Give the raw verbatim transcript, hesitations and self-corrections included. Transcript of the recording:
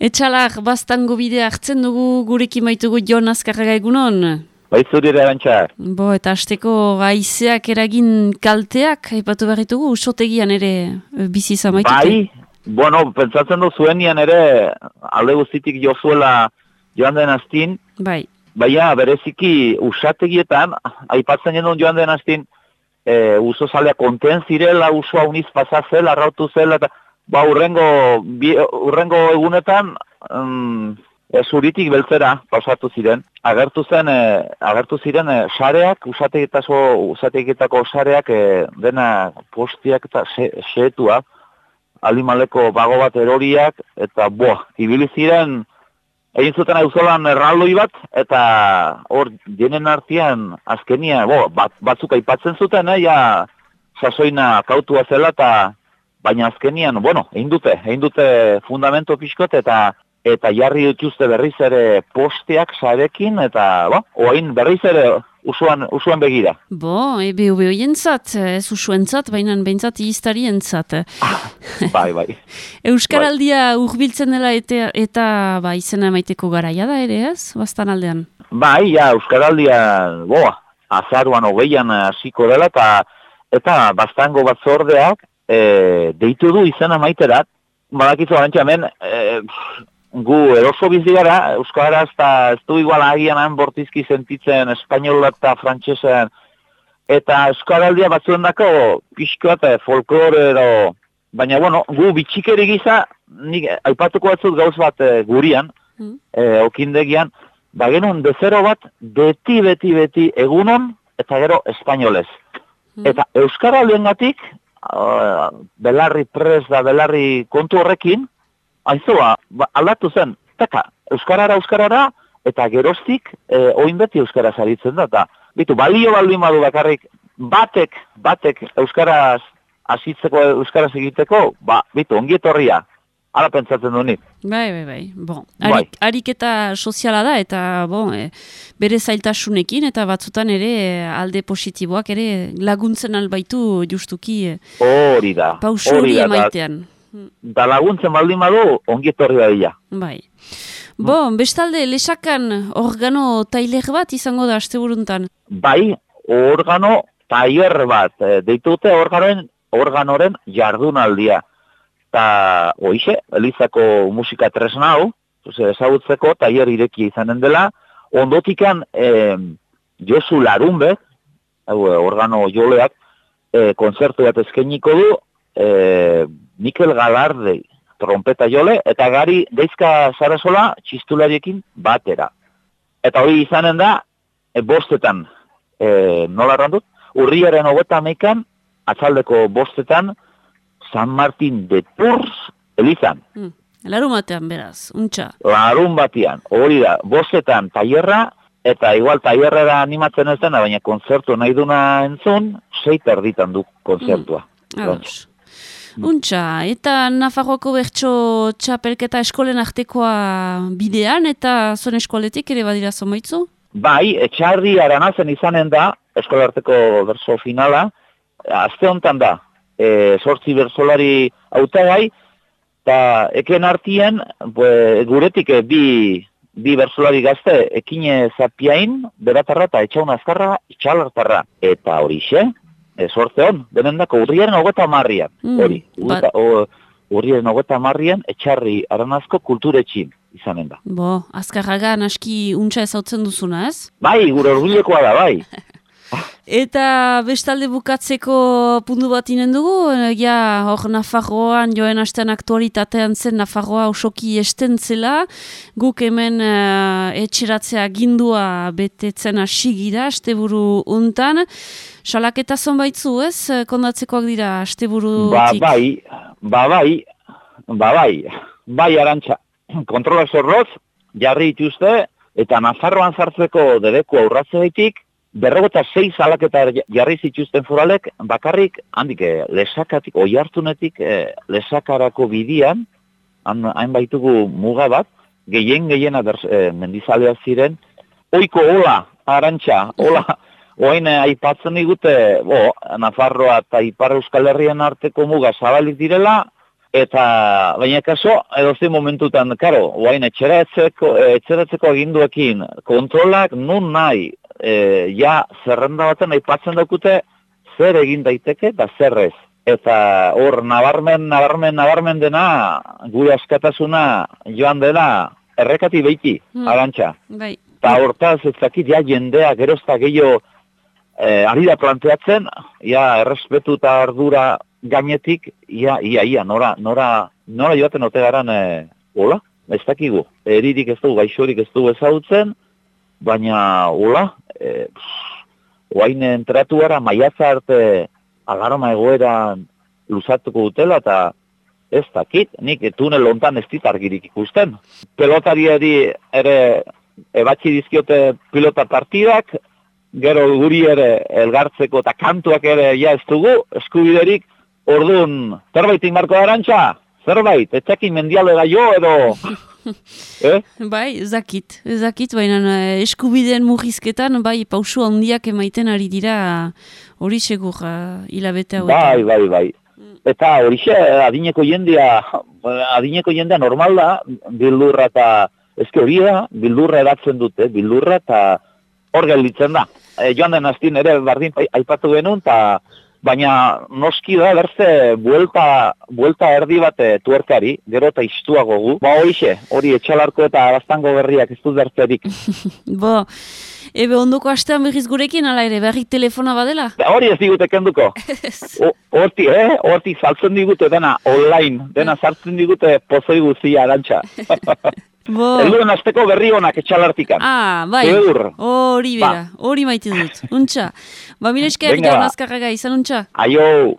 Etxalar, baztango bidea hartzen dugu gurekin maitugu Jon Azkarraga egunon? Bai zuri erantxa. Bo, eta hasteko haizeak eragin kalteak, aipatu berritugu, usotegian ere bizi izan maitute? Bai, bueno, pentsatzen du zuenian ere alde guztitik jo zuela joan den astin. Bai. Baina bereziki usategietan, aipatzen genuen joan den astin, e, uso zalea konten zirela, usoa uniz pasazela, arrautu zela, eta ba, urrengo, bi, urrengo egunetan, um, e, zuritik beltzera pasatu ziren. Agertu zen, e, agertu ziren e, sareak, usategietako sareak, e, dena postiak eta xeetua, alimaleko bago bat eroriak, eta boa, ibili ziren, egin zuten auzolan erraldoi bat, eta hor jenen artean azkenia, bo, bat, batzuk aipatzen zuten, eh, ja, sasoina kautua zela, eta baina azkenian, bueno, egin dute, egin dute fundamento pixkot, eta eta jarri dituzte berriz ere posteak sarekin, eta, bo, oain berriz ere usuan, usuan begira. Bo, ebe ube oientzat, ez usuentzat, baina behintzat iiztarientzat. Bai, bai. Euskaraldia urbiltzen dela eta, eta ba, izena maiteko garaia da ere, ez? Bastan aldean. Bai, ja, Euskaraldia, boa, azaruan hogeian hasiko dela, eta eta bastango batzordeak e, deitu du izena maiterat. Badakizu arantxa hemen, e, gu eroso bizi gara, euskaraz eta ez du igual agian han bortizki sentitzen espainola eta frantsesean, eta euskaraldia batzuen dako pixkoat folklore edo, baina bueno, gu bitxikeri giza, nik aipatuko batzut gauz bat e, gurian, mm. e, okindegian, ba genuen dezero bat, beti, beti, beti egunon, eta gero espainolez. Mm. Eta euskaraldien gatik, uh, belarri pres da, belarri kontu horrekin, Aizua, ba, aldatu zen, taka, euskarara, euskarara, eta geroztik, e, oin beti euskaraz aritzen da, eta, bitu, balio baldin badu bakarrik, batek, batek euskaraz asitzeko, euskaraz egiteko, ba, bitu, ongietorria, ala pentsatzen du nik. Bai, bai, bai, bon, Arik, bai. Ariketa soziala da, eta, bon, e, bere zailtasunekin, eta batzutan ere, alde positiboak ere, laguntzen albaitu justuki, hori da, pausu hori emaitean. Da laguntzen baldin badu, ongietorri da dira. Bai. Bo, bestalde, lesakan organo tailer bat izango da asteburuntan? Bai, organo tailer bat. Deitute organoren, organoren jardunaldia. Ta, oixe, Elizako musika tresna hau, ezagutzeko tailer ireki izanen dela, ondotikan eh, Josu Larunbe, organo joleak, eh, konzertu bat eskainiko du, eh, Mikel Galarde trompeta jole, eta gari Deizka Sarasola txistulariekin batera. Eta hori izanen da, e, bostetan, e, nola errandut, urriaren hogeta meikan, atzaldeko bostetan, San Martin de Tours elizan. Hmm. Larun batean, beraz, untxa. Larun batean, hori da, bostetan tailerra, eta igual tailerrera animatzen ez dena, baina kontzertu nahi duna entzun, sei terditan du kontzertua. Hmm. Untxa, eta Nafarroako bertso txapelketa eskolen artekoa bidean, eta zuen eskoletik ere badira zonbaitzu? Bai, etxarri aranazen izanen da, eskolarteko bertso finala, aste honetan da, e, sortzi bertsolari hautagai, eta eken artien, bue, guretik e, bi, bi bertsolari gazte, Ekine Zapiain, Beratarra eta Etxaun Azkarra, Itxalartarra, eta horixe, E, sorte hon, denen dako, urriaren hogeta marrian, hori, mm, ba... urriaren hogeta marrian, etxarri aranazko kulturetxin izanen da. Bo, Azkarraga naski untxa ezautzen duzuna, ez? Bai, gure orgullekoa da, bai. Eta bestalde bukatzeko puntu bat inen dugu, ja, hor Nafarroan joen hastean aktualitatean zen Nafarroa osoki estentzela, guk hemen uh, etxeratzea gindua betetzen asigira, asteburu untan, salaketa zonbaitzu, ez? Kondatzekoak dira asteburutik. Ba, bai, ba, bai, ba, bai, bai, arantxa, kontrola zorroz, jarri dituzte, eta Nafarroan sartzeko debeku aurratzeitik, berrogeta sei salaketa jarri zituzten foralek, bakarrik, handik, lesakatik, oihartunetik, eh, lesakarako bidian, hain baitugu muga bat, gehien gehiena eh, mendizaleak ziren, oiko hola, arantxa, hola, oain eh, aipatzen digute, bo, Nafarroa eta Ipar Euskal Herrian arteko muga zabalik direla, Eta, baina kaso, edozein momentutan, karo, guain etxeratzeko, etxeratzeko aginduekin, kontrolak nun nahi, e, ja, zerrenda baten aipatzen daukute, zer egin daiteke eta zer ez. Eta hor, nabarmen, nabarmen, nabarmen dena, gure askatasuna joan dela, errekati behiki, hmm. Arantxa. Bai. Eta hortaz, ez dakit, ja, jendea, gerozta gehiago, e, ari da planteatzen, ja, errespetu eta ardura gainetik, ia, ia, ia, nora, nora, nora joaten ote garan, e, hola, ez dakigu, eririk ez dugu, gaixorik ez dugu ezagutzen, baina, hola, e, oain entratu gara, maiatza arte, alarma egoeran luzatuko dutela, eta ez dakit, nik tunel hontan ez dit argirik ikusten. Pelotariari ere ebatzi dizkiote pilota partidak, gero guri ere elgartzeko eta kantuak ere ja ez dugu, eskubiderik. Orduan, zerbait inbarko Arantxa? Zerbait, etxekin mendialera jo edo... eh? Bai, ezakit, ezakit, baina eskubideen murrizketan, bai, pausu handiak emaiten ari dira hori segur uh, hilabete hau. Bai, bai, bai. Eta horixe, adineko jendea, adineko jendea normal da, bildurra eta, ezke hori da, bildurra edatzen dute, bildurra eta hor gelditzen da. E, joan den hastin ere bardin aipatu genuen, eta baina noski da berze buelta, buelta erdi bate tuerkari, gero eta istuago gu. Ba horixe, hori etxalarko eta Baztango berriak ez dut bertzerik. Bo, ebe ondoko astean berriz gurekin, ala ere, berrik telefona badela? Hori ez digute kenduko. Horti, eh? Horti saltzen digute dena online, dena sartzen digute pozoi guzia, Arantxa. Elduen azteko berri honak etxalartikan. Ah, bai, hori bera, hori maite dut. Untxa. Ba, minesker, Jon Azkarraga, izan untxa? Aio.